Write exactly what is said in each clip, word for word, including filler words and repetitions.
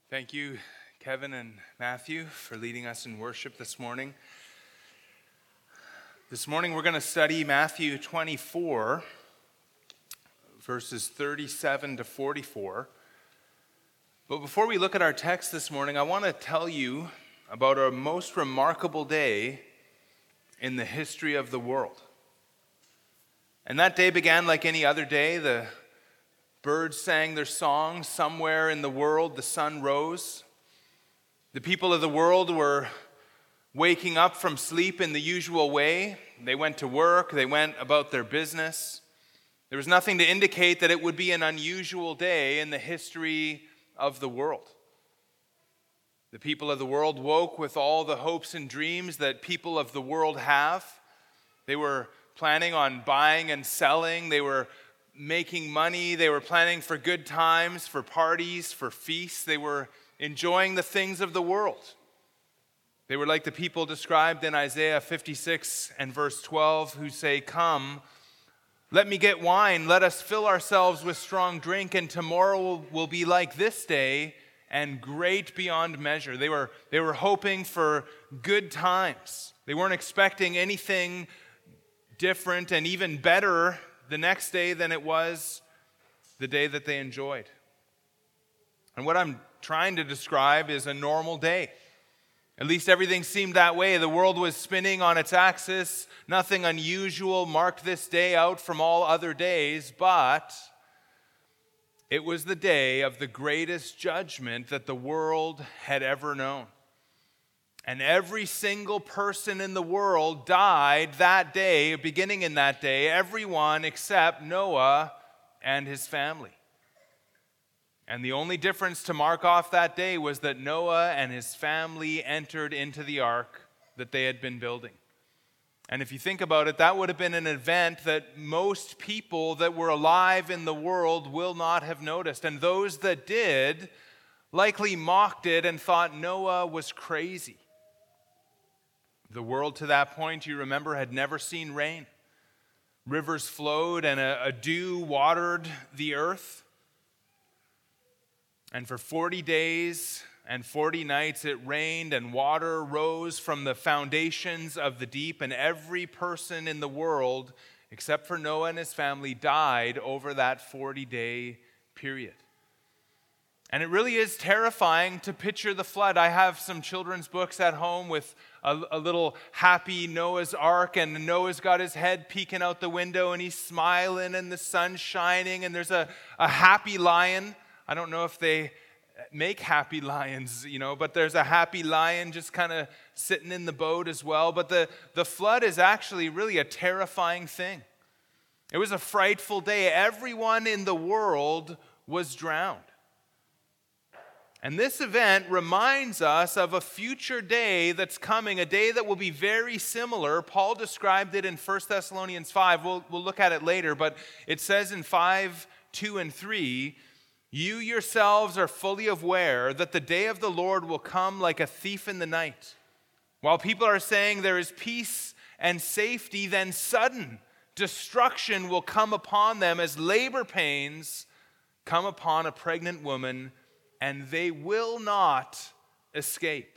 Thank you, Kevin and Matthew, for leading us in worship this morning. This morning we're going to study Matthew twenty-four, verses thirty-seven to forty-four. But before we look at our text this morning, I want to tell you about a most remarkable day in the history of the world. And that day began like any other day. The birds sang their song. Somewhere in the world, the sun rose. The people of the world were waking up from sleep in the usual way. They went to work. They went about their business. There was nothing to indicate that it would be an unusual day in the history of the world. The people of the world woke with all the hopes and dreams that people of the world have. They were planning on buying and selling. They were making money. They were planning for good times, for parties, for feasts. They were enjoying the things of the world. They were like the people described in Isaiah fifty-six and verse twelve who say, "Come, let me get wine. Let us fill ourselves with strong drink, and tomorrow will be like this day and great beyond measure." They were, they were hoping for good times. They weren't expecting anything different and even better the next day than it was the day that they enjoyed. And what I'm trying to describe is a normal day. At least everything seemed that way. The world was spinning on its axis. Nothing unusual marked this day out from all other days, but it was the day of the greatest judgment that the world had ever known. And every single person in the world died that day, beginning in that day, everyone except Noah and his family. And the only difference to mark off that day was that Noah and his family entered into the ark that they had been building. And if you think about it, that would have been an event that most people that were alive in the world will not have noticed. And those that did likely mocked it and thought Noah was crazy. The world to that point, you remember, had never seen rain. Rivers flowed and a, a dew watered the earth. And for forty days and forty nights it rained, and water rose from the foundations of the deep, and every person in the world, except for Noah and his family, died over that forty-day period. And it really is terrifying to picture the flood. I have some children's books at home with a, a little happy Noah's Ark, and Noah's got his head peeking out the window, and he's smiling, and the sun's shining, and there's a, a happy lion. I don't know if they make happy lions, you know, but there's a happy lion just kind of sitting in the boat as well. But the, the flood is actually really a terrifying thing. It was a frightful day. Everyone in the world was drowned. And this event reminds us of a future day that's coming, a day that will be very similar. Paul described it in First Thessalonians five. We'll, we'll look at it later, but it says in five, two, and three, "You yourselves are fully aware that the day of the Lord will come like a thief in the night. While people are saying there is peace and safety, then sudden destruction will come upon them as labor pains come upon a pregnant woman, and they will not escape."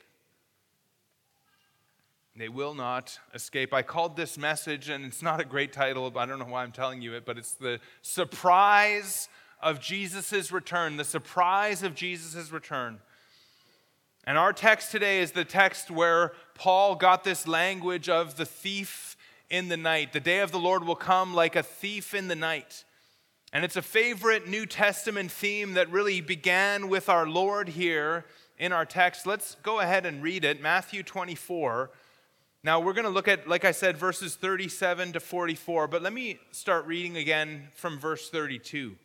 They will not escape. I called this message, and it's not a great title, but I don't know why I'm telling you it, but it's the surprise of Jesus' return, the surprise of Jesus' return. And our text today is the text where Paul got this language of the thief in the night. The day of the Lord will come like a thief in the night. And it's a favorite New Testament theme that really began with our Lord here in our text. Let's go ahead and read it, Matthew twenty-four. Now we're going to look at, like I said, verses thirty-seven to forty-four, but let me start reading again from verse thirty-two.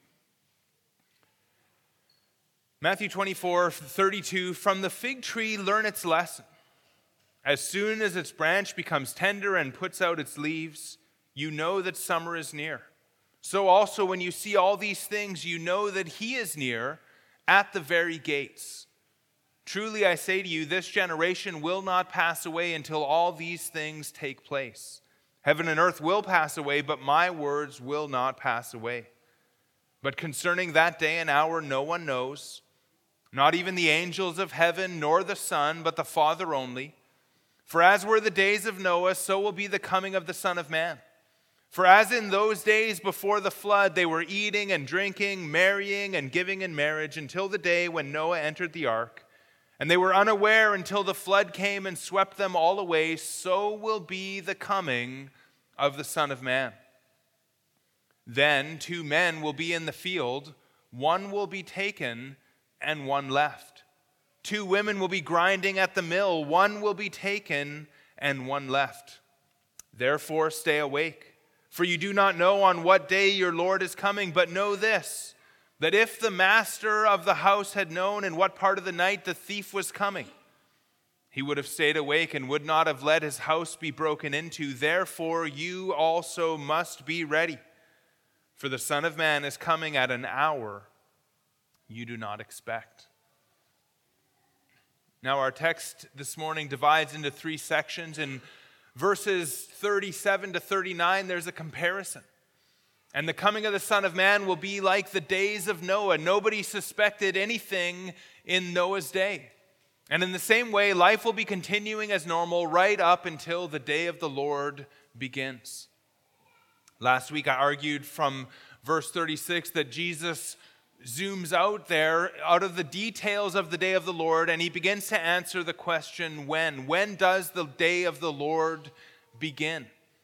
Matthew twenty-four, thirty-two, "From the fig tree learn its lesson. As soon as its branch becomes tender and puts out its leaves, you know that summer is near. So also when you see all these things, you know that he is near at the very gates. Truly I say to you, this generation will not pass away until all these things take place. Heaven and earth will pass away, but my words will not pass away. But concerning that day and hour no one knows, not even the angels of heaven, nor the Son, but the Father only. For as were the days of Noah, so will be the coming of the Son of Man. For as in those days before the flood, they were eating and drinking, marrying and giving in marriage, until the day when Noah entered the ark, and they were unaware until the flood came and swept them all away, so will be the coming of the Son of Man. Then two men will be in the field, one will be taken and one left. Two women will be grinding at the mill, one will be taken and one left. Therefore stay awake, for you do not know on what day your Lord is coming, but know this, that if the master of the house had known in what part of the night the thief was coming, he would have stayed awake and would not have let his house be broken into. Therefore you also must be ready, for the Son of Man is coming at an hour you do not expect. Now our text this morning divides into three sections. In verses thirty-seven to thirty-nine, there's a comparison. And the coming of the Son of Man will be like the days of Noah. Nobody suspected anything in Noah's day. And in the same way, life will be continuing as normal right up until the day of the Lord begins. Last week I argued from verse thirty-six that Jesus zooms out there, out of the details of the day of the Lord, and he begins to answer the question, when? When does the day of the Lord begin?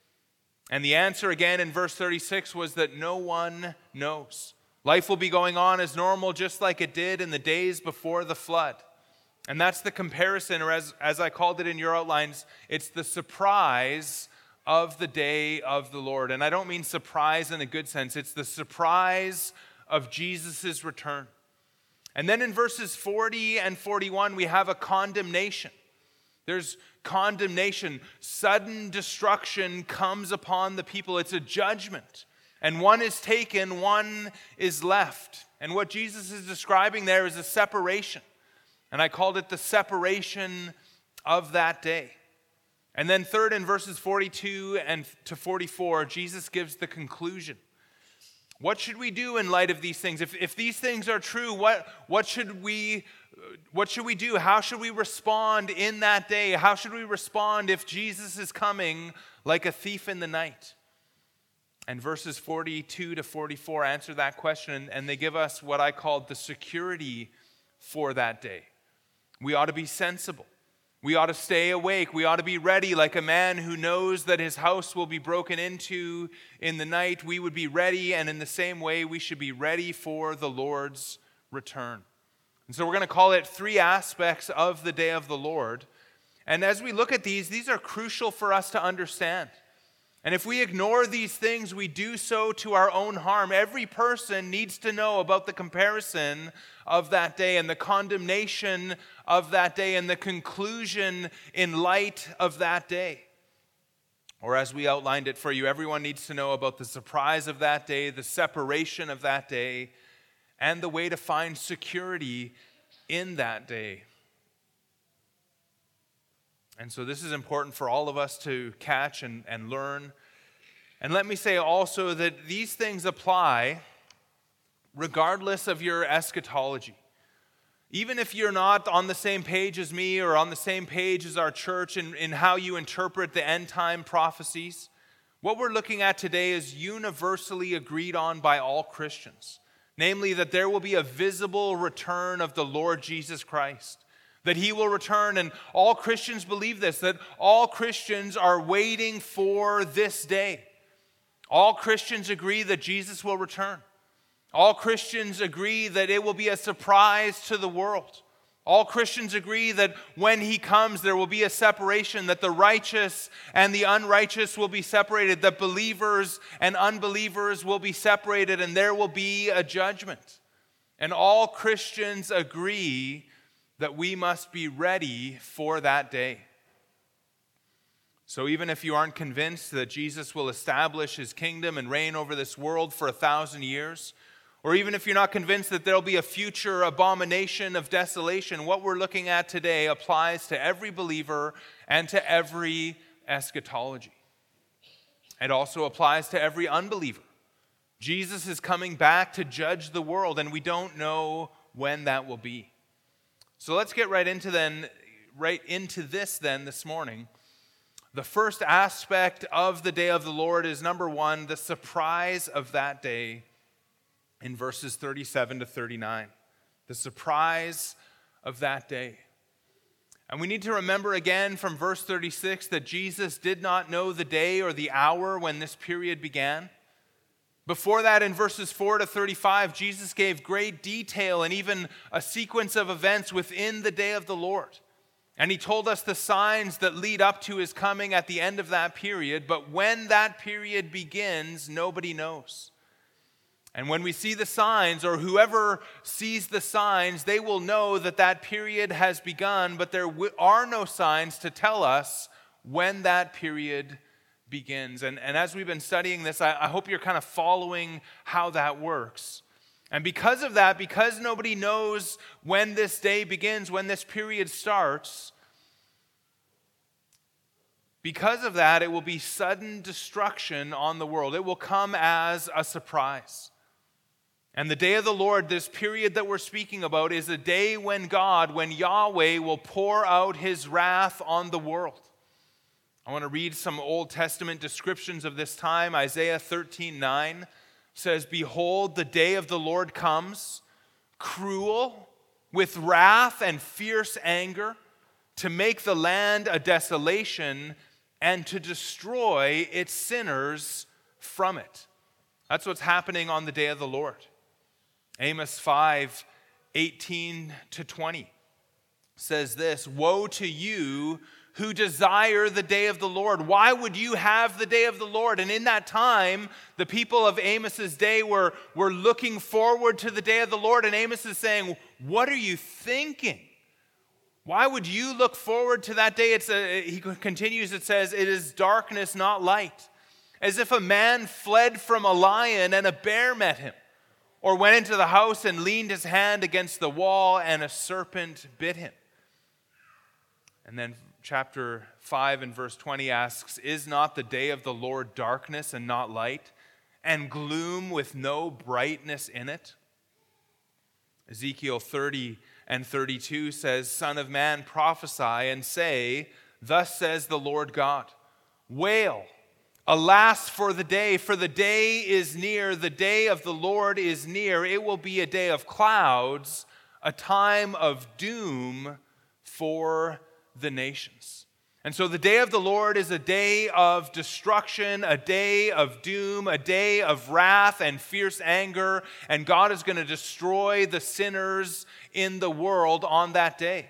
And the answer again in verse thirty-six was that no one knows. Life will be going on as normal, just like it did in the days before the flood. And that's the comparison, or as, as I called it in your outlines, it's the surprise of the day of the Lord. And I don't mean surprise in a good sense. It's the surprise of Jesus' return. And then in verses forty and forty-one, we have a condemnation. There's condemnation. Sudden destruction comes upon the people. It's a judgment. And one is taken, one is left. And what Jesus is describing there is a separation. And I called it the separation of that day. And then third, in verses forty-two and to forty-four, Jesus gives the conclusion. What should we do in light of these things? If, if these things are true, what, what should we what should we do? How should we respond in that day? How should we respond if Jesus is coming like a thief in the night? And verses forty-two to forty-four answer that question, and they give us what I called the security for that day. We ought to be sensible. We ought to stay awake. We ought to be ready like a man who knows that his house will be broken into in the night. We would be ready, and in the same way, we should be ready for the Lord's return. And so we're going to call it three aspects of the day of the Lord. And as we look at these, these are crucial for us to understand. And if we ignore these things, we do so to our own harm. Every person needs to know about the comparison of that day and the condemnation of that day and the conclusion in light of that day. Or as we outlined it for you, everyone needs to know about the surprise of that day, the separation of that day, and the way to find security in that day. And so this is important for all of us to catch and, and learn. And let me say also that these things apply regardless of your eschatology. Even if you're not on the same page as me or on the same page as our church in, in how you interpret the end time prophecies, what we're looking at today is universally agreed on by all Christians. Namely, that there will be a visible return of the Lord Jesus Christ. That he will return, and all Christians believe this, that all Christians are waiting for this day. All Christians agree that Jesus will return. All Christians agree that it will be a surprise to the world. All Christians agree that when he comes, there will be a separation, that the righteous and the unrighteous will be separated, that believers and unbelievers will be separated, and there will be a judgment. And all Christians agree that we must be ready for that day. So even if you aren't convinced that Jesus will establish his kingdom and reign over this world for a thousand years, or even if you're not convinced that there'll be a future abomination of desolation, what we're looking at today applies to every believer and to every eschatology. It also applies to every unbeliever. Jesus is coming back to judge the world, and we don't know when that will be. So let's get right into then, right into this then this morning. The first aspect of the day of the Lord is, number one, the surprise of that day in verses thirty-seven to thirty-nine. The surprise of that day. And we need to remember again from verse thirty-six that Jesus did not know the day or the hour when this period began. Before that, in verses four to thirty-five, Jesus gave great detail and even a sequence of events within the day of the Lord. And he told us the signs that lead up to his coming at the end of that period. But when that period begins, nobody knows. And when we see the signs, or whoever sees the signs, they will know that that period has begun, but there are no signs to tell us when that period begins. And, and as we've been studying this, I, I hope you're kind of following how that works. And because of that, because nobody knows when this day begins, when this period starts, because of that, it will be sudden destruction on the world. It will come as a surprise. And the day of the Lord, this period that we're speaking about, is a day when God, when Yahweh will pour out his wrath on the world. I want to read some Old Testament descriptions of this time. Isaiah thirteen nine says, "Behold, the day of the Lord comes, cruel, with wrath and fierce anger, to make the land a desolation and to destroy its sinners from it." That's what's happening on the day of the Lord. Amos five eighteen to twenty says this, "Woe to you who desire the day of the Lord. Why would you have the day of the Lord?" And in that time, the people of Amos's day were, were looking forward to the day of the Lord. And Amos is saying, what are you thinking? Why would you look forward to that day? It's a, he continues, it says, "It is darkness, not light. As if a man fled from a lion and a bear met him, or went into the house and leaned his hand against the wall and a serpent bit him." And then chapter five and verse twenty asks, "Is not the day of the Lord darkness and not light, and gloom with no brightness in it?" Ezekiel thirty and thirty-two says, "Son of man, prophesy and say, thus says the Lord God, wail, alas for the day, for the day is near, the day of the Lord is near. It will be a day of clouds, a time of doom for the nations." And so the day of the Lord is a day of destruction, a day of doom, a day of wrath and fierce anger, and God is going to destroy the sinners in the world on that day.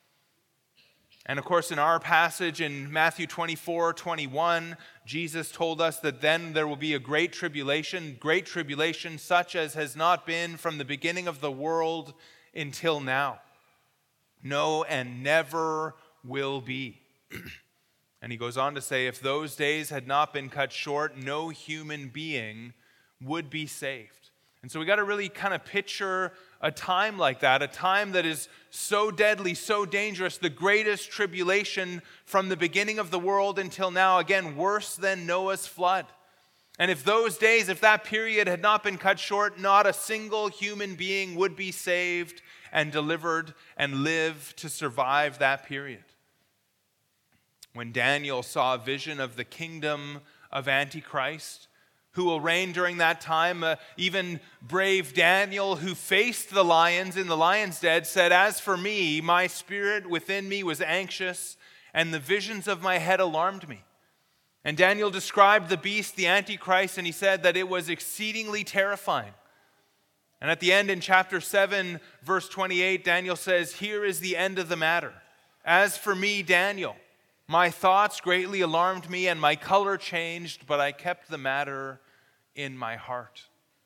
And of course, in our passage in Matthew twenty-four twenty-one, Jesus told us that then there will be a great tribulation, great tribulation such as has not been from the beginning of the world until now. No, and never will be. And he goes on to say, if those days had not been cut short, no human being would be saved. And so we got to really kind of picture a time like that, a time that is so deadly, so dangerous, the greatest tribulation from the beginning of the world until now, again, worse than Noah's flood. And if those days, if that period had not been cut short, not a single human being would be saved and delivered and live to survive that period. When Daniel saw a vision of the kingdom of Antichrist, who will reign during that time, uh, even brave Daniel, who faced the lions in the lion's den, said, "As for me, my spirit within me was anxious, and the visions of my head alarmed me." And Daniel described the beast, the Antichrist, and he said that it was exceedingly terrifying. And at the end in chapter seven, verse twenty-eight, Daniel says, "Here is the end of the matter. As for me, Daniel, my thoughts greatly alarmed me, and my color changed, but I kept the matter in my heart."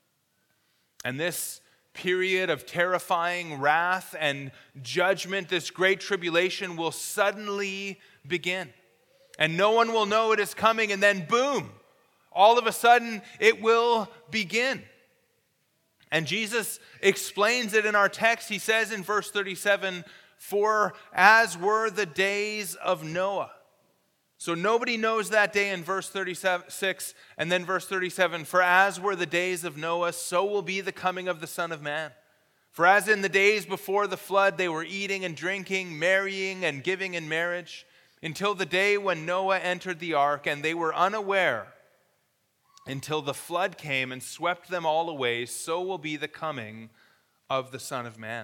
And this period of terrifying wrath and judgment, this great tribulation, will suddenly begin. And no one will know it is coming, and then boom, all of a sudden it will begin. And Jesus explains it in our text. He says in verse thirty-seven, "For as were the days of Noah." So nobody knows that day in verse thirty-six, and then verse thirty-seven, "For as were the days of Noah, so will be the coming of the Son of Man. For as in the days before the flood, they were eating and drinking, marrying and giving in marriage, until the day when Noah entered the ark, and they were unaware until the flood came and swept them all away, so will be the coming of the Son of Man.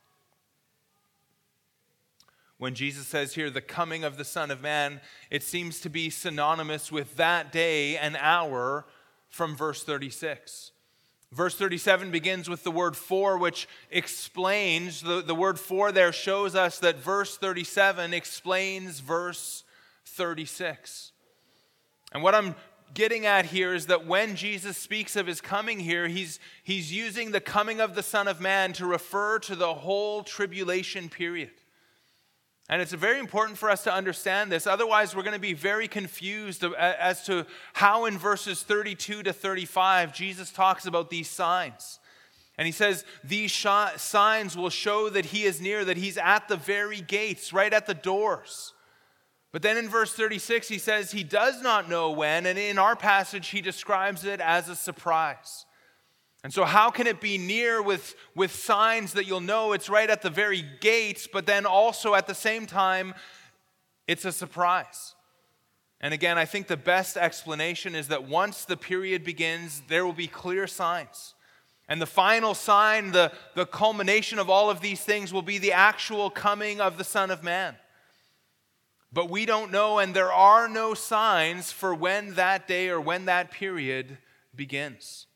When Jesus says here, the coming of the Son of Man, it seems to be synonymous with that day and hour from verse thirty-six. Verse thirty-seven begins with the word for, which explains, the, the word for there shows us that verse thirty-seven explains verse thirty-six. And what I'm getting at here is that when Jesus speaks of his coming here, he's, he's using the coming of the Son of Man to refer to the whole tribulation period. And it's very important for us to understand this. Otherwise, we're going to be very confused as to how in verses thirty-two to thirty-five, Jesus talks about these signs. And he says, these sh- signs will show that he is near, that he's at the very gates, right at the doors. But then in verse thirty-six, he says he does not know when, and in our passage, he describes it as a surprise. And so how can it be near with, with signs that you'll know it's right at the very gates, but then also at the same time, it's a surprise? And again, I think the best explanation is that once the period begins, there will be clear signs. And the final sign, the, the culmination of all of these things will be the actual coming of the Son of Man. But we don't know, and there are no signs for when that day or when that period begins.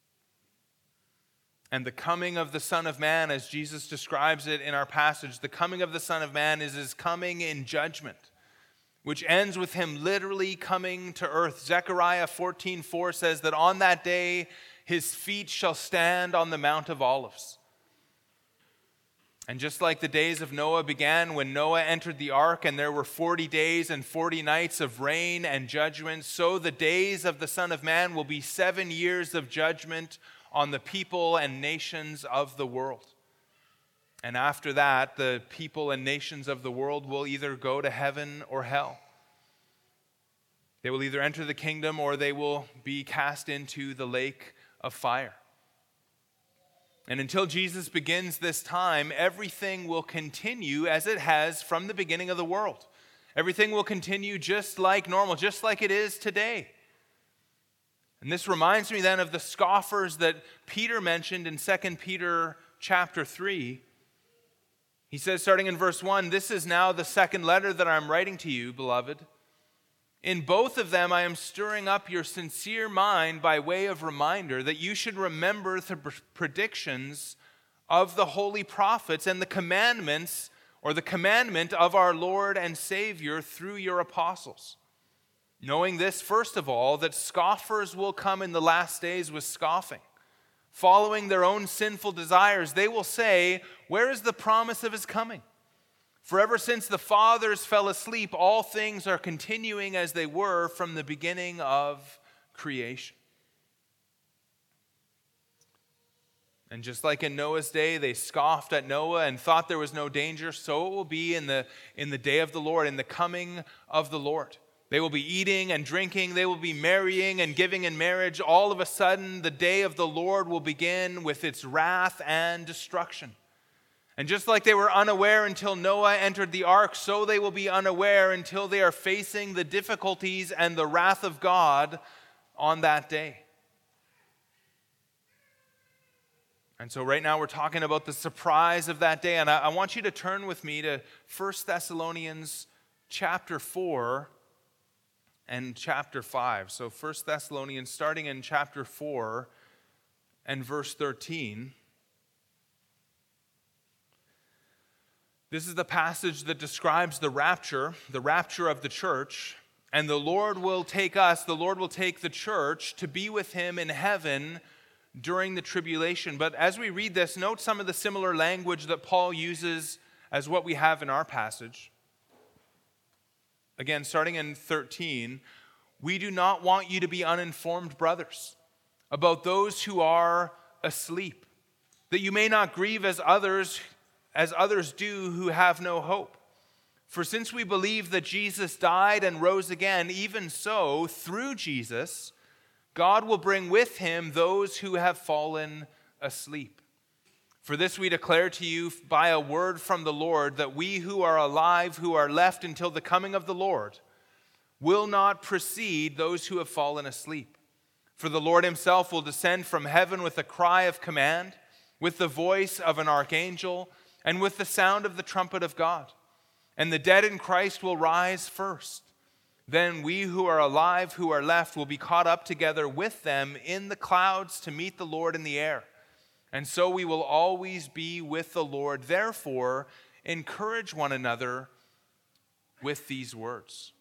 And the coming of the Son of Man, as Jesus describes it in our passage, the coming of the Son of Man is his coming in judgment, which ends with him literally coming to earth. Zechariah fourteen four says that on that day his feet shall stand on the Mount of Olives. And just like the days of Noah began when Noah entered the ark and there were forty days and forty nights of rain and judgment, so the days of the Son of Man will be seven years of judgment on the people and nations of the world. And after that, the people and nations of the world will either go to heaven or hell. They will either enter the kingdom or they will be cast into the lake of fire. And until Jesus begins this time, everything will continue as it has from the beginning of the world. Everything will continue just like normal, just like it is today. And this reminds me then of the scoffers that Peter mentioned in Second Peter chapter three. He says, starting in verse one, "This is now the second letter that I am writing to you, beloved. In both of them I am stirring up your sincere mind by way of reminder that you should remember the predictions of the holy prophets and the commandments or the commandment of our Lord and Savior through your apostles. Knowing this, first of all, that scoffers will come in the last days with scoffing. Following their own sinful desires, they will say, 'Where is the promise of his coming?' For ever since the fathers fell asleep, all things are continuing as they were from the beginning of creation." And just like in Noah's day, they scoffed at Noah and thought there was no danger, so it will be in the, in the day of the Lord, in the coming of the Lord. They will be eating and drinking, they will be marrying and giving in marriage. All of a sudden, the day of the Lord will begin with its wrath and destruction. And just like they were unaware until Noah entered the ark, so they will be unaware until they are facing the difficulties and the wrath of God on that day. And so right now we're talking about the surprise of that day. And I, I want you to turn with me to First Thessalonians chapter four and chapter five. So First Thessalonians, starting in chapter four and verse thirteen. This is the passage that describes the rapture, the rapture of the church. And the Lord will take us, the Lord will take the church to be with him in heaven during the tribulation. But as we read this, note some of the similar language that Paul uses as what we have in our passage. Again, starting in thirteen, "We do not want you to be uninformed, brothers, about those who are asleep, that you may not grieve as others as others do who have no hope. For since we believe that Jesus died and rose again, even so, through Jesus, God will bring with him those who have fallen asleep. For this we declare to you by a word from the Lord, that we who are alive, who are left until the coming of the Lord, will not precede those who have fallen asleep. For the Lord himself will descend from heaven with a cry of command, with the voice of an archangel, and with the sound of the trumpet of God. And the dead in Christ will rise first. Then we who are alive, who are left, will be caught up together with them in the clouds to meet the Lord in the air. And so we will always be with the Lord. Therefore, encourage one another with these words.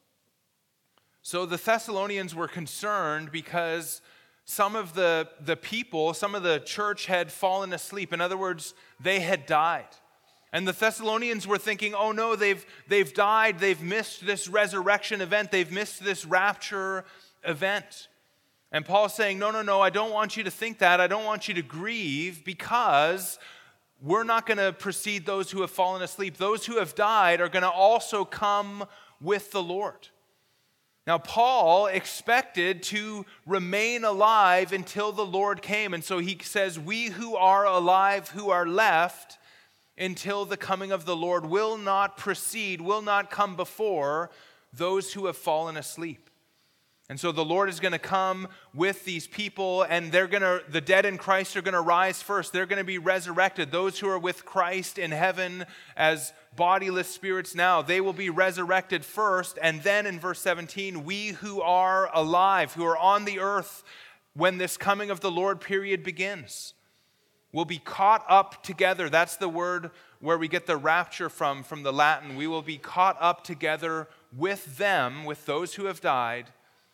So the Thessalonians were concerned because some of the, the people, some of the church had fallen asleep. In other words, they had died. And the Thessalonians were thinking, oh no, they've, they've died, they've missed this resurrection event, they've missed this rapture event. And Paul's saying, no, no, no, I don't want you to think that. I don't want you to grieve, because we're not going to precede those who have fallen asleep. Those who have died are going to also come with the Lord. Now, Paul expected to remain alive until the Lord came. And so he says, we who are alive, who are left until the coming of the Lord, will not precede, will not come before those who have fallen asleep. And so the Lord is going to come with these people, and they're going to, the dead in Christ are going to rise first. They're going to be resurrected. Those who are with Christ in heaven as bodiless spirits now, they will be resurrected first. And then in verse seventeen, we who are alive, who are on the earth when this coming of the Lord period begins, will be caught up together. That's the word where we get the rapture from, from the Latin. We will be caught up together with them, with those who have died.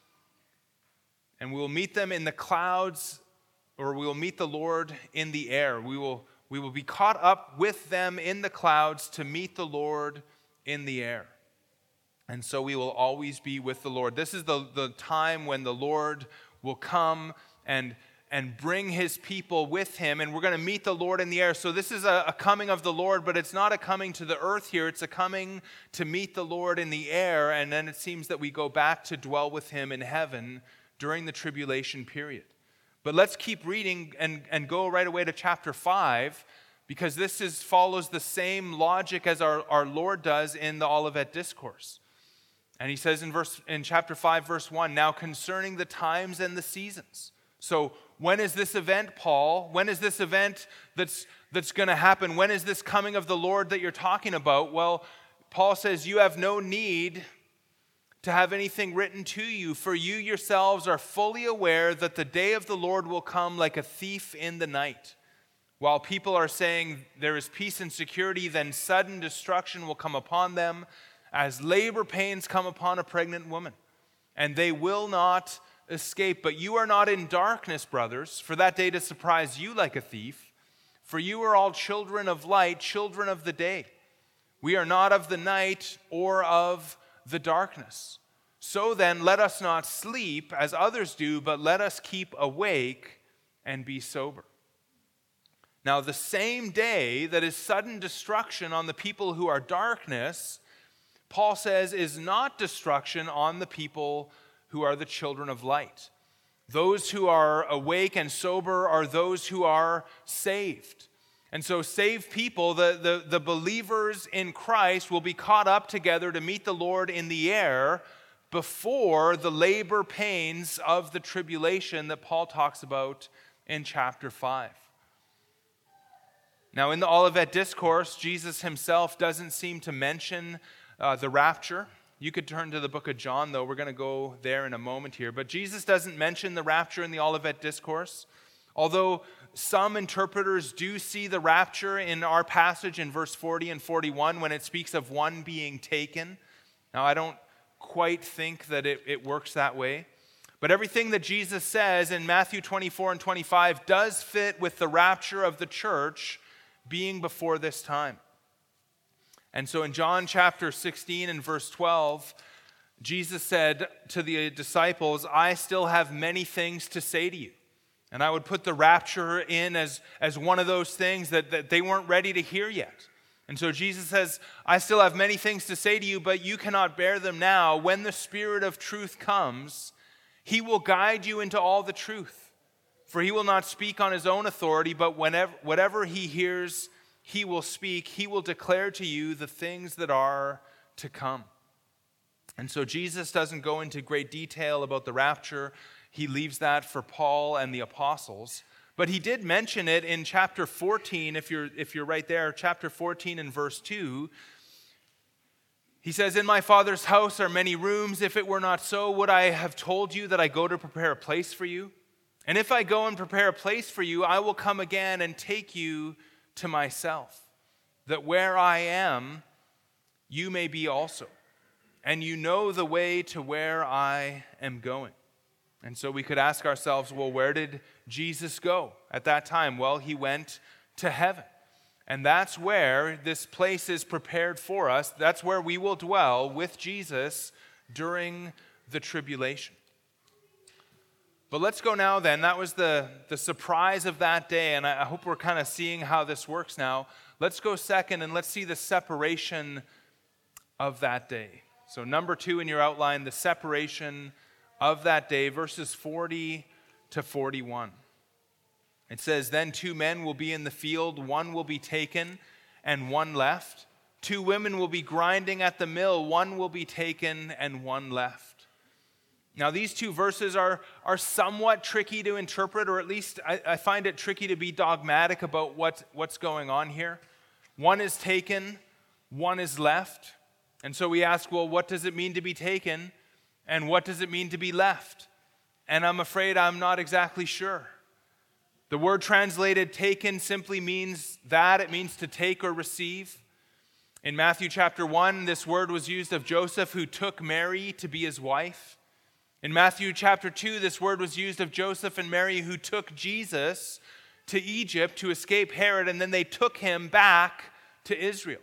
And we will meet them in the clouds, or we will meet the Lord in the air. We will, we will be caught up with them in the clouds to meet the Lord in the air. And so we will always be with the Lord. This is the, the time when the Lord will come and, and bring his people with him. And we're going to meet the Lord in the air. So this is a, a coming of the Lord, but it's not a coming to the earth here. It's a coming to meet the Lord in the air. And then it seems that we go back to dwell with him in heaven during the tribulation period. But let's keep reading and, and go right away to chapter five, because this is follows the same logic as our, our Lord does in the Olivet Discourse. And he says in verse in chapter five, verse one, now concerning the times and the seasons. So when is this event, Paul? When is this event that's that's going to happen? When is this coming of the Lord that you're talking about? Well, Paul says, you have no need to have anything written to you, for you yourselves are fully aware that the day of the Lord will come like a thief in the night. While people are saying there is peace and security, then sudden destruction will come upon them, as labor pains come upon a pregnant woman, and they will not escape. But you are not in darkness, brothers, for that day to surprise you like a thief. For you are all children of light, children of the day. We are not of the night or of the darkness. So then, let us not sleep as others do, but let us keep awake and be sober. Now, the same day that is sudden destruction on the people who are darkness, Paul says, is not destruction on the people who are the children of light. Those who are awake and sober are those who are saved. And so saved people, the, the, the believers in Christ, will be caught up together to meet the Lord in the air before the labor pains of the tribulation that Paul talks about in chapter five. Now, in the Olivet Discourse, Jesus himself doesn't seem to mention uh, the rapture. You could turn to the book of John, though. We're going to go there in a moment here. But Jesus doesn't mention the rapture in the Olivet Discourse, although some interpreters do see the rapture in our passage in verse forty and forty-one when it speaks of one being taken. Now, I don't quite think that it, it works that way. But everything that Jesus says in Matthew twenty-four and twenty-five does fit with the rapture of the church being before this time. And so in John chapter sixteen and verse twelve, Jesus said to the disciples, I still have many things to say to you. And I would put the rapture in as, as one of those things that, that they weren't ready to hear yet. And so Jesus says, I still have many things to say to you, but you cannot bear them now. When the Spirit of truth comes, he will guide you into all the truth. For he will not speak on his own authority, but whenever, whatever he hears, he will speak. He will declare to you the things that are to come. And so Jesus doesn't go into great detail about the rapture. He leaves that for Paul and the apostles. But he did mention it in chapter fourteen, if you're, if you're right there, chapter fourteen and verse two. He says, "In my Father's house are many rooms. If it were not so, would I have told you that I go to prepare a place for you? And if I go and prepare a place for you, I will come again and take you to myself, that where I am, you may be also. And you know the way to where I am going." And so we could ask ourselves, well, where did Jesus go at that time? Well, he went to heaven. And that's where this place is prepared for us. That's where we will dwell with Jesus during the tribulation. But let's go now then. That was the, the surprise of that day, and I, I hope we're kind of seeing how this works now. Let's go second, and let's see the separation of that day. So number two in your outline, the separation of that day, verses forty to forty-one. It says, "Then two men will be in the field, one will be taken and one left. Two women will be grinding at the mill, one will be taken and one left." Now, these two verses are, are somewhat tricky to interpret, or at least I, I find it tricky to be dogmatic about what, what's going on here. One is taken, one is left. And so we ask, well, what does it mean to be taken, and what does it mean to be left? And I'm afraid I'm not exactly sure. The word translated taken simply means that. It means to take or receive. In Matthew chapter one, this word was used of Joseph, who took Mary to be his wife. In Matthew chapter two, this word was used of Joseph and Mary, who took Jesus to Egypt to escape Herod, and then they took him back to Israel.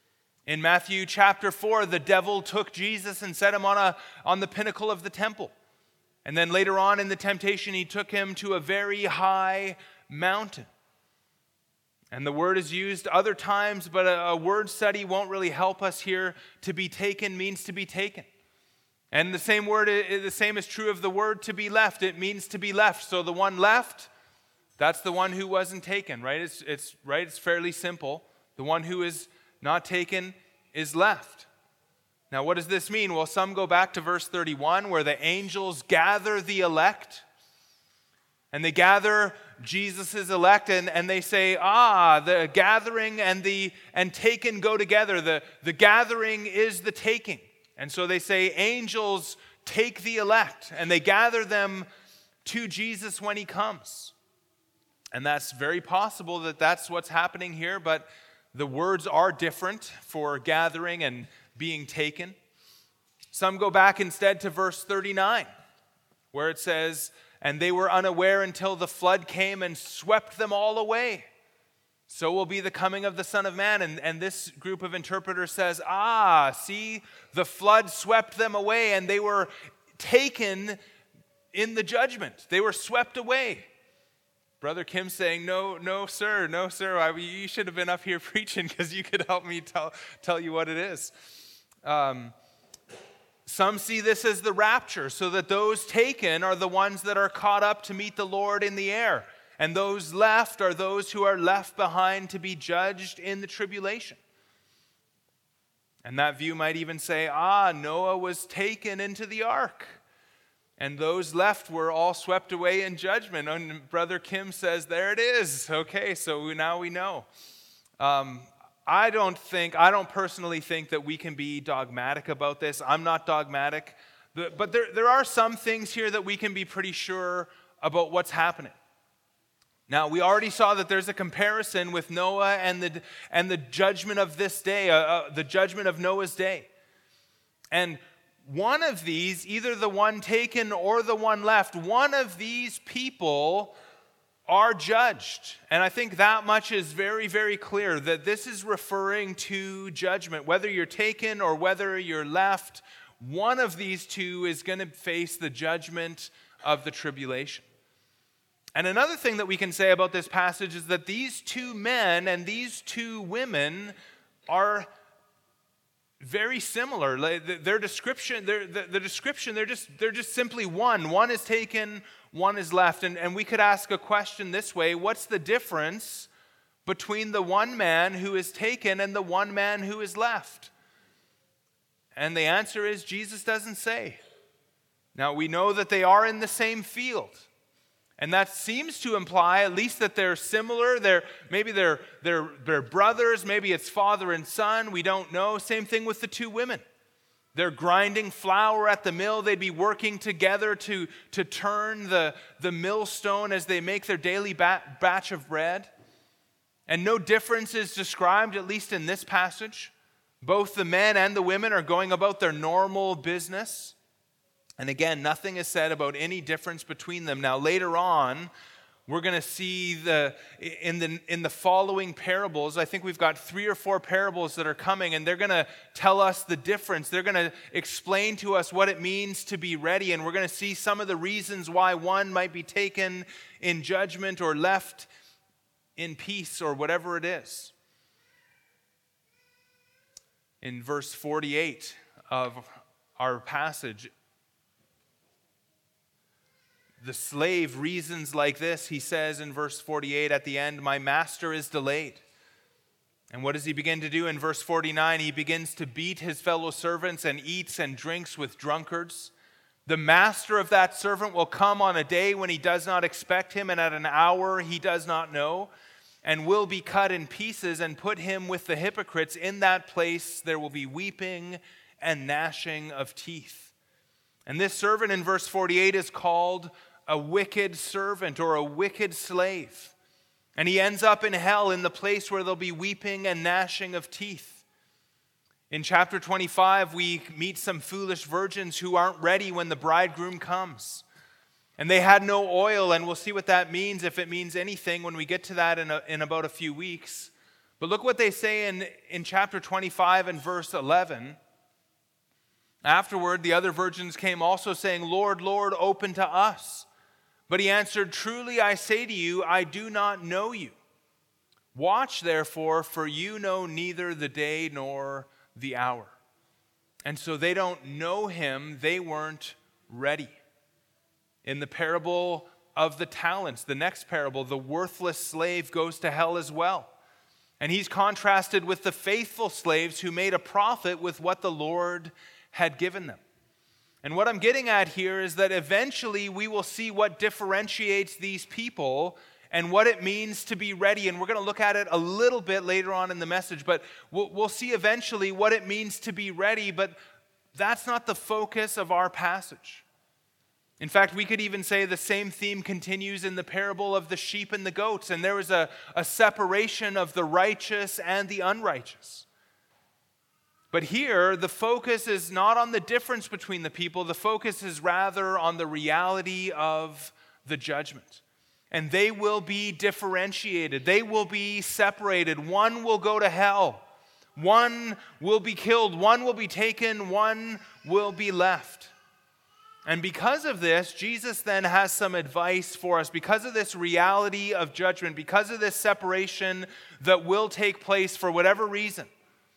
In Matthew chapter four, the devil took Jesus and set him on, a, on the pinnacle of the temple. And then later on in the temptation, he took him to a very high mountain. And the word is used other times, but a, a word study won't really help us here. To be taken means to be taken. And the same word, the same is true of the word to be left. It means to be left. So the one left, that's the one who wasn't taken, right? It's, it's right. It's fairly simple. The one who is not taken is left. Now, what does this mean? Well, some go back to verse thirty-one, where the angels gather the elect. And they gather Jesus' elect, and, and they say, ah, the gathering and the and taken go together. The, the gathering is the taking. And so they say, angels take the elect, and they gather them to Jesus when he comes. And that's very possible that that's what's happening here, but the words are different for gathering and being taken. Some go back instead to verse thirty-nine, where it says, "And they were unaware until the flood came and swept them all away. So will be the coming of the Son of Man." And, and this group of interpreters says, ah, see, the flood swept them away, and they were taken in the judgment. They were swept away. Brother Kim saying, no, no, sir, no, sir. I, you should have been up here preaching, because you could help me tell, tell you what it is. Um, some see this as the rapture, so that those taken are the ones that are caught up to meet the Lord in the air. And those left are those who are left behind to be judged in the tribulation. And that view might even say, ah, Noah was taken into the ark, and those left were all swept away in judgment. And Brother Kim says, there it is. Okay, so now we know. Um, I don't think, I don't personally think that we can be dogmatic about this. I'm not dogmatic. But there, there are some things here that we can be pretty sure about what's happening. Now, we already saw that there's a comparison with Noah and the, and the judgment of this day, uh, uh, the judgment of Noah's day. And one of these, either the one taken or the one left, one of these people are judged. And I think that much is very, very clear, that this is referring to judgment. Whether you're taken or whether you're left, one of these two is going to face the judgment of the tribulation. And another thing that we can say about this passage is that these two men and these two women are very similar. Like, Their description, their, the, the description, they're just, they're just simply one. One is taken, one is left. And, and we could ask a question this way: what's the difference between the one man who is taken and the one man who is left? And the answer is Jesus doesn't say. Now, we know that they are in the same field. And that seems to imply at least that they're similar. They're, maybe they're, they're, they're brothers. Maybe it's father and son. We don't know. Same thing with the two women. They're grinding flour at the mill. They'd be working together to, to turn the, the millstone as they make their daily bat, batch of bread. And no difference is described, at least in this passage. Both the men and the women are going about their normal business. And again, nothing is said about any difference between them. Now, later on, we're going to see the in the in the following parables. I think we've got three or four parables that are coming, and they're going to tell us the difference. They're going to explain to us what it means to be ready, and we're going to see some of the reasons why one might be taken in judgment or left in peace or whatever it is. In verse forty-eight of our passage, the slave reasons like this. He says in verse forty-eight at the end, "My master is delayed." And what does he begin to do in verse forty-nine? He begins to beat his fellow servants and eats and drinks with drunkards. The master of that servant will come on a day when he does not expect him, and at an hour he does not know, and will be cut in pieces and put him with the hypocrites. In that place there will be weeping and gnashing of teeth. And this servant in verse forty-eight is called a wicked servant or a wicked slave. And he ends up in hell, in the place where there'll be weeping and gnashing of teeth. In chapter twenty-five, we meet some foolish virgins who aren't ready when the bridegroom comes. And they had no oil, and we'll see what that means, if it means anything, when we get to that in, a, in about a few weeks. But look what they say in, in chapter twenty-five and verse eleven. Afterward, the other virgins came also, saying, "Lord, Lord, open to us." But he answered, "Truly I say to you, I do not know you. Watch therefore, for you know neither the day nor the hour." And so they don't know him. They weren't ready. In the parable of the talents, the next parable, the worthless slave goes to hell as well. And he's contrasted with the faithful slaves who made a profit with what the Lord had given them. And what I'm getting at here is that eventually we will see what differentiates these people and what it means to be ready. And we're going to look at it a little bit later on in the message, but we'll, we'll see eventually what it means to be ready, but that's not the focus of our passage. In fact, we could even say the same theme continues in the parable of the sheep and the goats, and there is a, a separation of the righteous and the unrighteous. But here, the focus is not on the difference between the people. The focus is rather on the reality of the judgment. And they will be differentiated. They will be separated. One will go to hell. One will be killed. One will be taken. One will be left. And because of this, Jesus then has some advice for us. Because of this reality of judgment, because of this separation that will take place for whatever reason,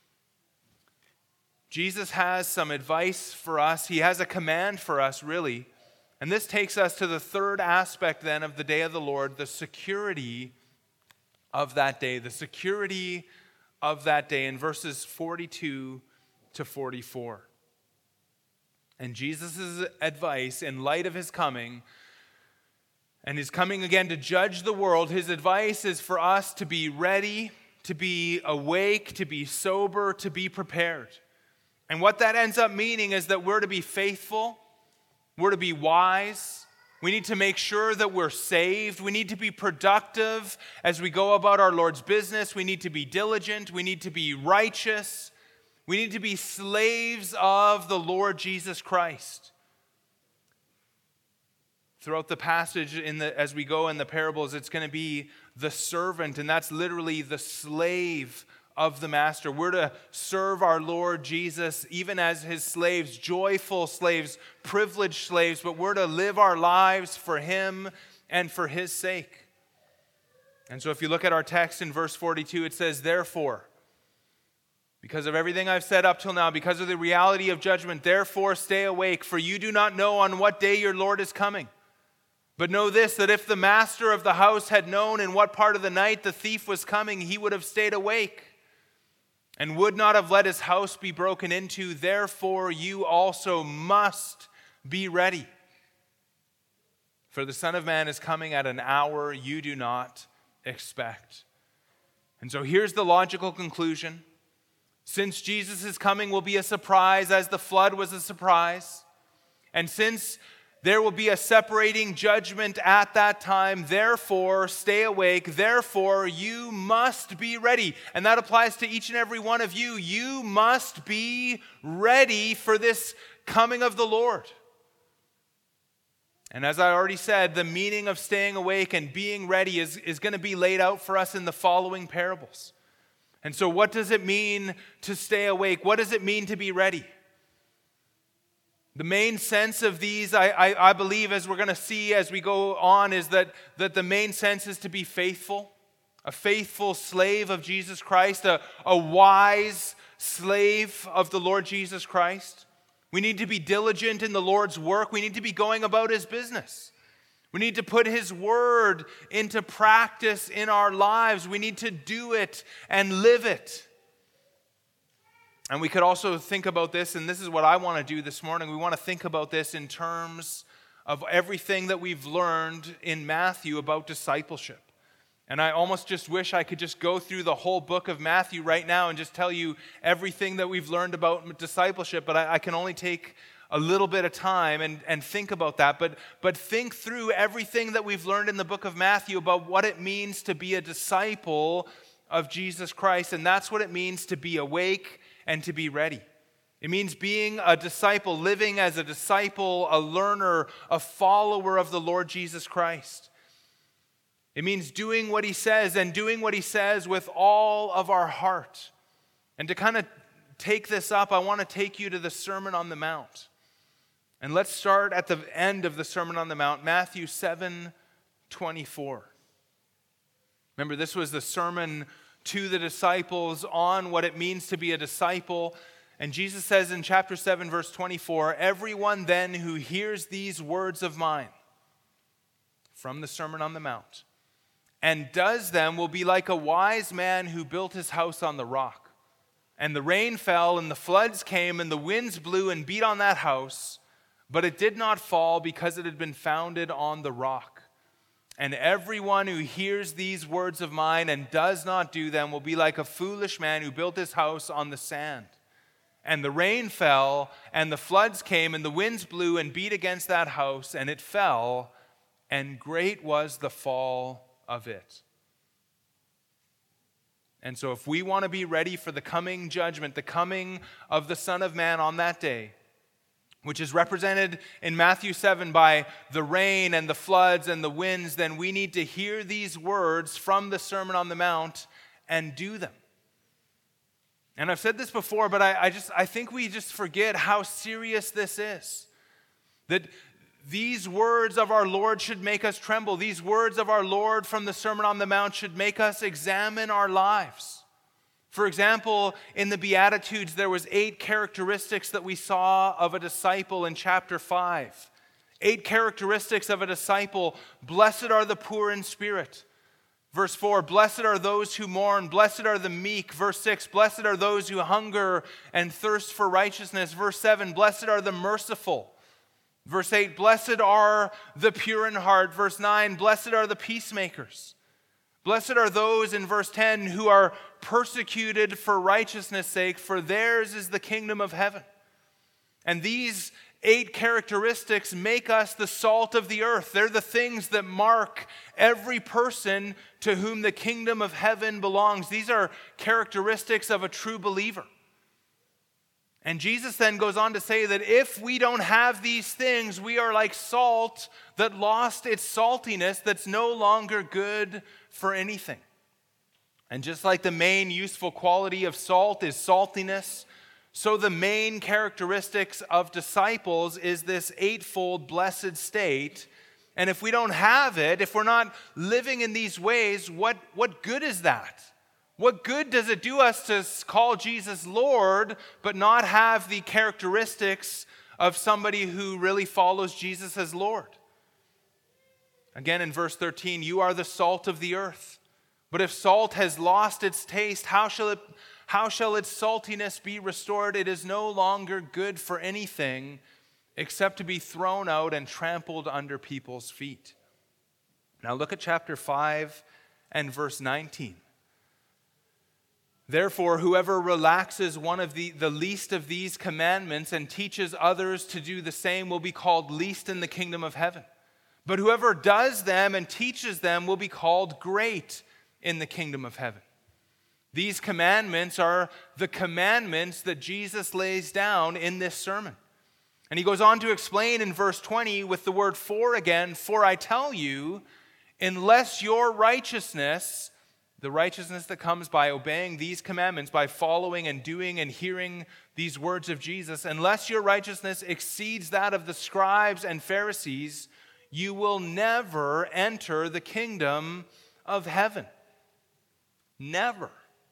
Jesus has some advice for us. He has a command for us, really. And this takes us to the third aspect then of the day of the Lord, the security of that day. The security of that day in verses forty-two to forty-four. And Jesus' advice in light of his coming, and his coming again to judge the world, his advice is for us to be ready, to be awake, to be sober, to be prepared. And what that ends up meaning is that we're to be faithful, we're to be wise, we need to make sure that we're saved, we need to be productive as we go about our Lord's business, we need to be diligent, we need to be righteous, we need to be slaves of the Lord Jesus Christ. Throughout the passage, in the, as we go in the parables, it's going to be the servant, and that's literally the slave of the master. We're to serve our Lord Jesus even as his slaves, joyful slaves, privileged slaves, but we're to live our lives for him and for his sake. And so if you look at our text in verse forty-two, it says, "Therefore, Because of everything I've said up till now, because of the reality of judgment, therefore stay awake, for you do not know on what day your Lord is coming. But know this, that if the master of the house had known in what part of the night the thief was coming, he would have stayed awake and would not have let his house be broken into. Therefore you also must be ready. For the Son of Man is coming at an hour you do not expect. And so here's the logical conclusion. Since Jesus' coming will be a surprise as the flood was a surprise, and since there will be a separating judgment at that time, therefore stay awake, therefore you must be ready. And that applies to each and every one of you. You must be ready for this coming of the Lord. And as I already said, the meaning of staying awake and being ready is, is going to be laid out for us in the following parables. And so what does it mean to stay awake? What does it mean to be ready? The main sense of these, I, I, I believe, as we're going to see as we go on, is that, that the main sense is to be faithful, a faithful slave of Jesus Christ, a, a wise slave of the Lord Jesus Christ. We need to be diligent in the Lord's work. We need to be going about his business. We need to put his word into practice in our lives. We need to do it and live it. And we could also think about this, and this is what I want to do this morning. We want to think about this in terms of everything that we've learned in Matthew about discipleship. And I almost just wish I could just go through the whole book of Matthew right now and just tell you everything that we've learned about discipleship, but I, I can only take a little bit of time and, and think about that. But, but think through everything that we've learned in the book of Matthew about what it means to be a disciple of Jesus Christ. And that's what it means to be awake and to be ready. It means being a disciple, living as a disciple, a learner, a follower of the Lord Jesus Christ. It means doing what he says and doing what he says with all of our heart. And to kind of take this up, I want to take you to the Sermon on the Mount. And let's start at the end of the Sermon on the Mount, Matthew seven twenty-four. Remember, this was the sermon to the disciples on what it means to be a disciple. And Jesus says in chapter seven, verse twenty-four, "Everyone then who hears these words of mine," from the Sermon on the Mount, "and does them will be like a wise man who built his house on the rock. And the rain fell, and the floods came, and the winds blew and beat on that house, but it did not fall because it had been founded on the rock. And everyone who hears these words of mine and does not do them will be like a foolish man who built his house on the sand. And the rain fell, and the floods came, and the winds blew and beat against that house, and it fell, and great was the fall of it." And so if we want to be ready for the coming judgment, the coming of the Son of Man on that day, which is represented in Matthew seven by the rain and the floods and the winds, then we need to hear these words from the Sermon on the Mount and do them. And I've said this before, but I, I just I think we just forget how serious this is. That these words of our Lord should make us tremble. These words of our Lord from the Sermon on the Mount should make us examine our lives. For example, in the Beatitudes, there was eight characteristics that we saw of a disciple in chapter five. Eight characteristics of a disciple. Blessed are the poor in spirit. Verse four, blessed are those who mourn. Blessed are the meek. Verse six, blessed are those who hunger and thirst for righteousness. Verse seven, blessed are the merciful. Verse eight, blessed are the pure in heart. Verse nine, blessed are the peacemakers. Blessed are those, in verse ten, who are persecuted for righteousness' sake, for theirs is the kingdom of heaven. And these eight characteristics make us the salt of the earth. They're the things that mark every person to whom the kingdom of heaven belongs. These are characteristics of a true believer. And Jesus then goes on to say that if we don't have these things, we are like salt that lost its saltiness, that's no longer good for anything. And just like the main useful quality of salt is saltiness, so the main characteristics of disciples is this eightfold blessed state. And if we don't have it, if we're not living in these ways, what, what good is that? What good does it do us to call Jesus Lord, but not have the characteristics of somebody who really follows Jesus as Lord? Again, in verse thirteen, you are the salt of the earth. But if salt has lost its taste, how shall it, how shall its saltiness be restored? It is no longer good for anything except to be thrown out and trampled under people's feet. Now look at chapter five and verse nineteen. Therefore, whoever relaxes one of the, the least of these commandments and teaches others to do the same will be called least in the kingdom of heaven. But whoever does them and teaches them will be called great in the kingdom of heaven. These commandments are the commandments that Jesus lays down in this sermon. And he goes on to explain in verse twenty with the word for again, for I tell you, unless your righteousness, the righteousness that comes by obeying these commandments, by following and doing and hearing these words of Jesus, unless your righteousness exceeds that of the scribes and Pharisees, you will never enter the kingdom of heaven. Never.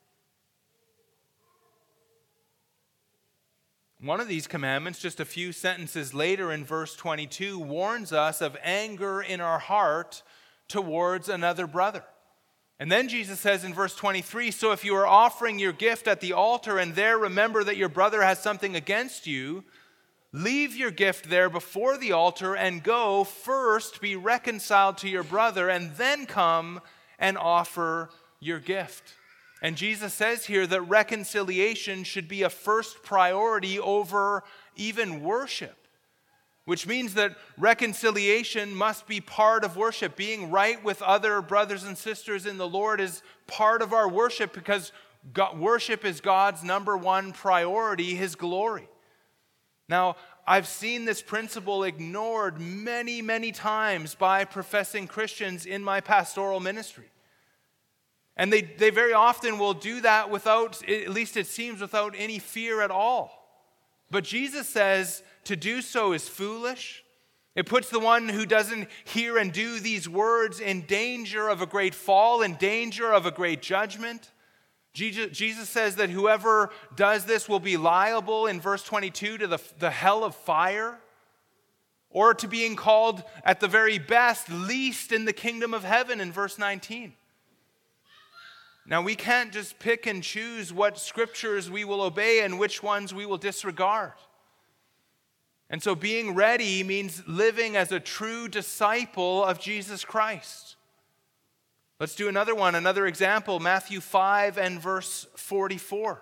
One of these commandments, just a few sentences later in verse twenty-two, warns us of anger in our heart towards another brother. And then Jesus says in verse twenty-three, so if you are offering your gift at the altar and there remember that your brother has something against you, leave your gift there before the altar and go first be reconciled to your brother and then come and offer your gift. And Jesus says here that reconciliation should be a first priority over even worship, which means that reconciliation must be part of worship. Being right with other brothers and sisters in the Lord is part of our worship because God, worship is God's number one priority, His glory. Now, I've seen this principle ignored many, many times by professing Christians in my pastoral ministry. And they, they very often will do that without, at least it seems, without any fear at all. But Jesus says to do so is foolish. It puts the one who doesn't hear and do these words in danger of a great fall, in danger of a great judgment. Jesus says that whoever does this will be liable in verse twenty-two to the, the hell of fire, or to being called at the very best least in the kingdom of heaven in verse nineteen. Now, we can't just pick and choose what scriptures we will obey and which ones we will disregard. And so being ready means living as a true disciple of Jesus Christ. Let's do another one, another example, Matthew five and verse forty-four.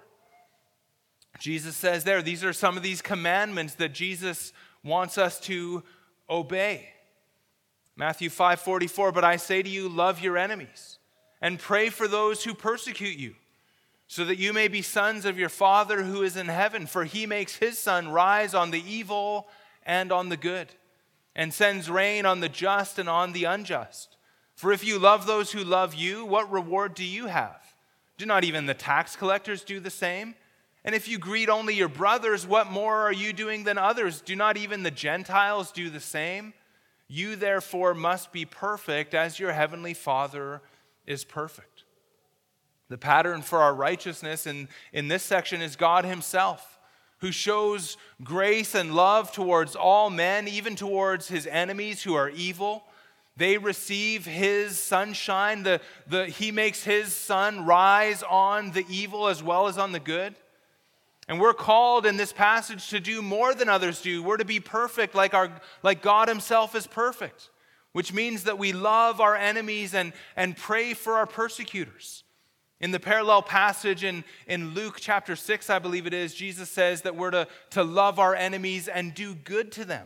Jesus says there, these are some of these commandments that Jesus wants us to obey. Matthew five forty-four, but I say to you, love your enemies and pray for those who persecute you, so that you may be sons of your Father who is in heaven. For he makes his sun rise on the evil and on the good, and sends rain on the just and on the unjust. For if you love those who love you, what reward do you have? Do not even the tax collectors do the same? And if you greet only your brothers, what more are you doing than others? Do not even the Gentiles do the same? You therefore must be perfect as your heavenly Father is perfect. The pattern for our righteousness in, in this section is God himself, who shows grace and love towards all men, even towards his enemies who are evil. They receive his sunshine. The, the, he makes his sun rise on the evil as well as on the good. And we're called in this passage to do more than others do. We're to be perfect like, our, like God himself is perfect, which means that we love our enemies and, and pray for our persecutors. In the parallel passage in, in Luke chapter six, I believe it is, Jesus says that we're to, to love our enemies and do good to them.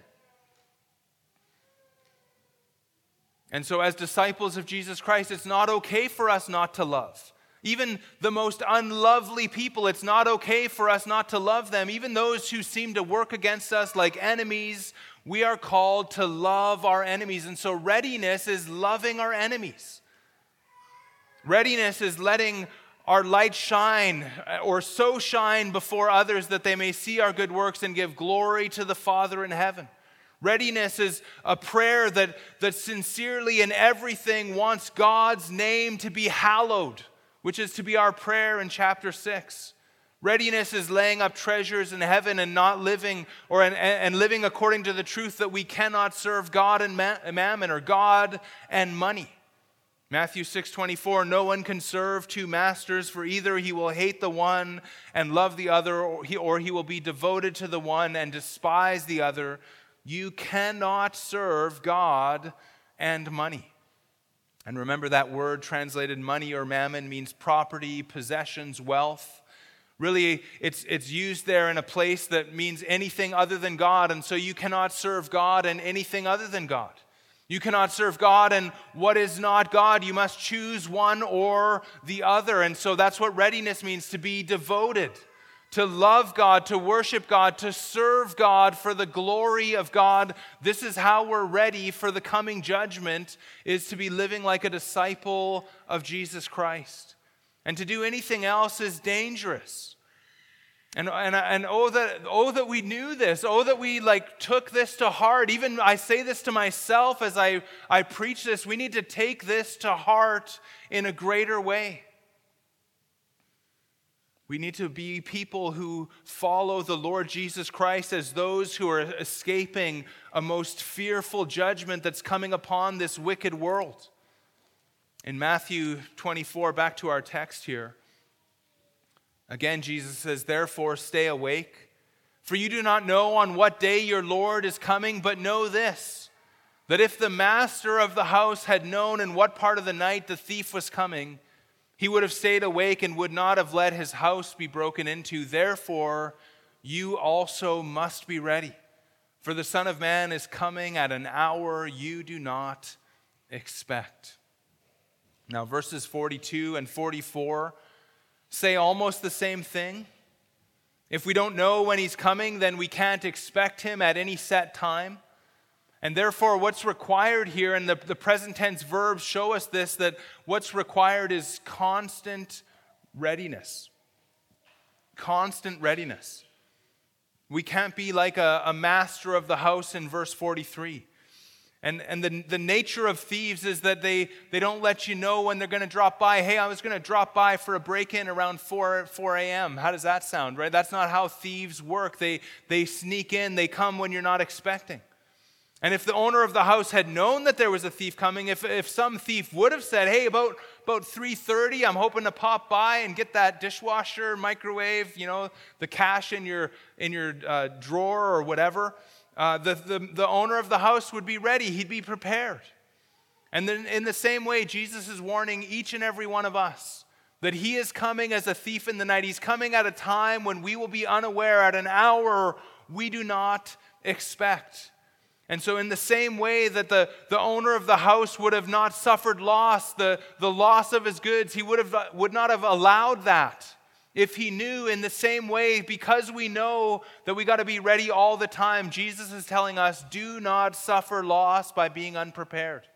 And so as disciples of Jesus Christ, it's not okay for us not to love. Even the most unlovely people, it's not okay for us not to love them. Even those who seem to work against us like enemies, we are called to love our enemies. And so readiness is loving our enemies. Readiness is letting our light shine, or so shine before others that they may see our good works and give glory to the Father in heaven. Readiness is a prayer that, that sincerely in everything wants God's name to be hallowed, which is to be our prayer in chapter six. Readiness is laying up treasures in heaven and not living or and, and living according to the truth that we cannot serve God and mammon, or God and money. Matthew six twenty-four, no one can serve two masters, for either he will hate the one and love the other, or he, or he will be devoted to the one and despise the other. You cannot serve God and money. And remember, that word translated money or mammon means property, possessions, wealth. Really, it's, it's used there in a place that means anything other than God, and so you cannot serve God and anything other than God. You cannot serve God and what is not God. You must choose one or the other. And so that's what readiness means, to be devoted, to love God, to worship God, to serve God for the glory of God. This is how we're ready for the coming judgment, is to be living like a disciple of Jesus Christ. And to do anything else is dangerous. And, and, and oh, that, oh, that we knew this. Oh, that we like took this to heart. Even I say this to myself as I, I preach this. We need to take this to heart in a greater way. We need to be people who follow the Lord Jesus Christ as those who are escaping a most fearful judgment that's coming upon this wicked world. In Matthew twenty-four, back to our text here, again, Jesus says, therefore, stay awake, for you do not know on what day your Lord is coming, but know this, that if the master of the house had known in what part of the night the thief was coming, he would have stayed awake and would not have let his house be broken into. Therefore, you also must be ready, for the Son of Man is coming at an hour you do not expect. Now, verses forty-two and forty-four say almost the same thing. If we don't know when he's coming, then we can't expect him at any set time. And therefore, what's required here, and the, the present tense verbs show us this, that what's required is constant readiness. Constant readiness. We can't be like a, a master of the house in verse forty-three. And, and the, the nature of thieves is that they, they don't let you know when they're going to drop by. Hey, I was going to drop by for a break-in around four a.m. How does that sound, right? That's not how thieves work. They, they sneak in. They come when you're not expecting. And if the owner of the house had known that there was a thief coming, if, if some thief would have said, hey, about, about three thirty, I'm hoping to pop by and get that dishwasher, microwave, you know, the cash in your, in your uh, drawer or whatever, Uh, the, the, the owner of the house would be ready. He'd be prepared. And then in the same way, Jesus is warning each and every one of us that he is coming as a thief in the night. He's coming at a time when we will be unaware, at an hour we do not expect. And so in the same way that the, the owner of the house would have not suffered loss, the, the loss of his goods, he would have would not have allowed that. If he knew, in the same way, because we know that we got to be ready all the time, Jesus is telling us, do not suffer loss by being unprepared.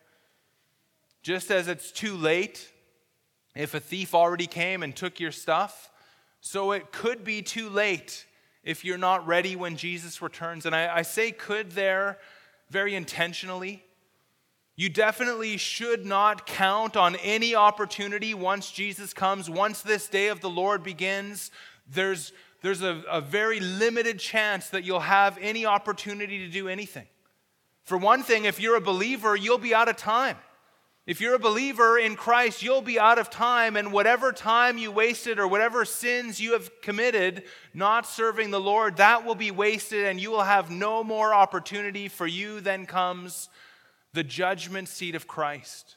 Just as it's too late if a thief already came and took your stuff, so it could be too late if you're not ready when Jesus returns. And I, I say could there very intentionally. You definitely should not count on any opportunity once Jesus comes. Once this day of the Lord begins, there's, there's a, a very limited chance that you'll have any opportunity to do anything. For one thing, if you're a believer, you'll be out of time. If you're a believer in Christ, you'll be out of time, and whatever time you wasted or whatever sins you have committed not serving the Lord, that will be wasted, and you will have no more opportunity. For you then comes the judgment seat of Christ.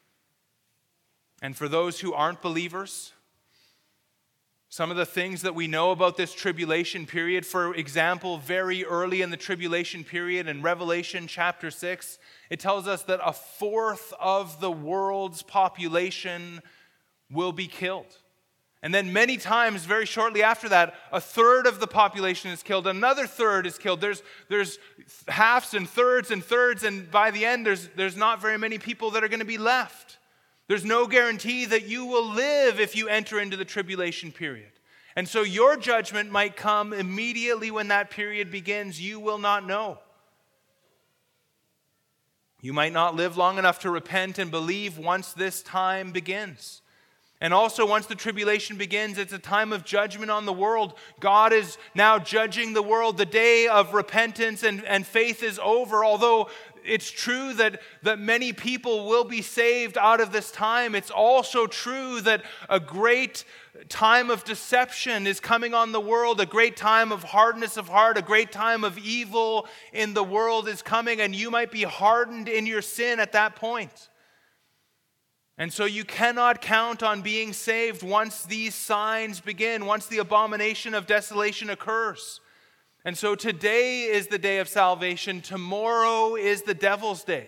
And for those who aren't believers, some of the things that we know about this tribulation period, for example, very early in the tribulation period in Revelation chapter six, it tells us that a fourth of the world's population will be killed. And then many times, very shortly after that, a third of the population is killed. Another third is killed. There's, there's halves and thirds and thirds, and by the end, there's, there's not very many people that are going to be left. There's no guarantee that you will live if you enter into the tribulation period. And so your judgment might come immediately when that period begins. You will not know. You might not live long enough to repent and believe once this time begins. And also, once the tribulation begins, it's a time of judgment on the world. God is now judging the world. The day of repentance and, and faith is over. Although it's true that, that many people will be saved out of this time, it's also true that a great time of deception is coming on the world. A great time of hardness of heart, a great time of evil in the world is coming, and you might be hardened in your sin at that point. And so you cannot count on being saved once these signs begin, once the abomination of desolation occurs. And so today is the day of salvation. Tomorrow is the devil's day.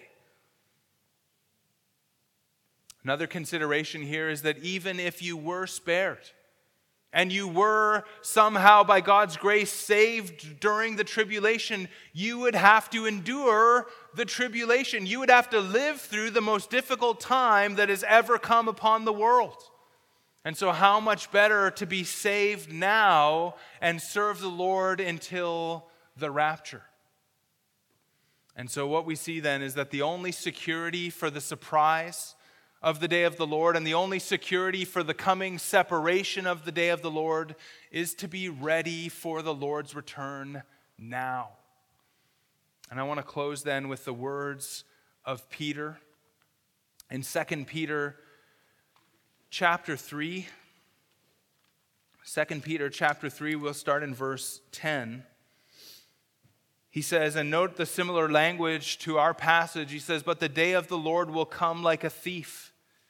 Another consideration here is that even if you were spared, and you were somehow by God's grace saved during the tribulation, you would have to endure the tribulation. You would have to live through the most difficult time that has ever come upon the world. And so how much better to be saved now and serve the Lord until the rapture. And so what we see then is that the only security for the surprise of the day of the Lord, and the only security for the coming separation of the day of the Lord, is to be ready for the Lord's return now. And I want to close then with the words of Peter in Second Peter chapter three. Second Peter chapter three, we'll start in verse ten. He says, and note the similar language to our passage. He says, but the day of the Lord will come like a thief.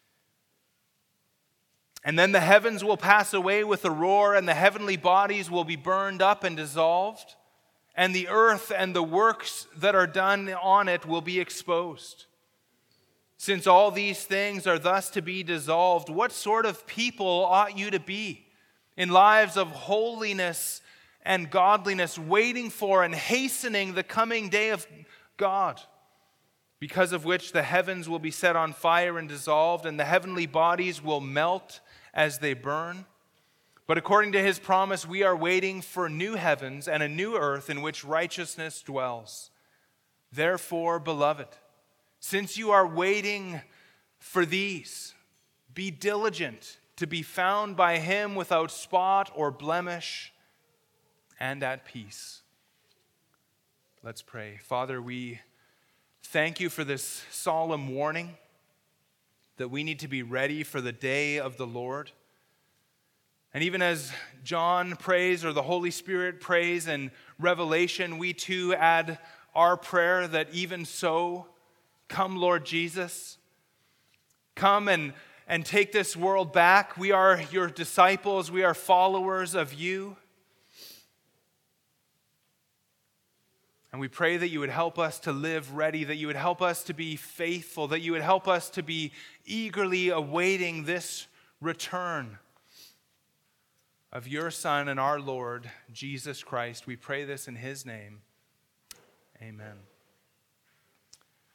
And then the heavens will pass away with a roar, and the heavenly bodies will be burned up and dissolved, and the earth and the works that are done on it will be exposed. Since all these things are thus to be dissolved, what sort of people ought you to be in lives of holiness and godliness, waiting for and hastening the coming day of God, because of which the heavens will be set on fire and dissolved, and the heavenly bodies will melt as they burn? But according to his promise, we are waiting for new heavens and a new earth in which righteousness dwells. Therefore, beloved, since you are waiting for these, be diligent to be found by him without spot or blemish and at peace. Let's pray. Father, we thank you for this solemn warning that we need to be ready for the day of the Lord. And even as John prays, or the Holy Spirit prays in Revelation, we too add our prayer that even so, come Lord Jesus, come and, and take this world back. We are your disciples, we are followers of you. And we pray that you would help us to live ready, that you would help us to be faithful, that you would help us to be eagerly awaiting this return of your Son and our Lord, Jesus Christ. We pray this in his name. Amen.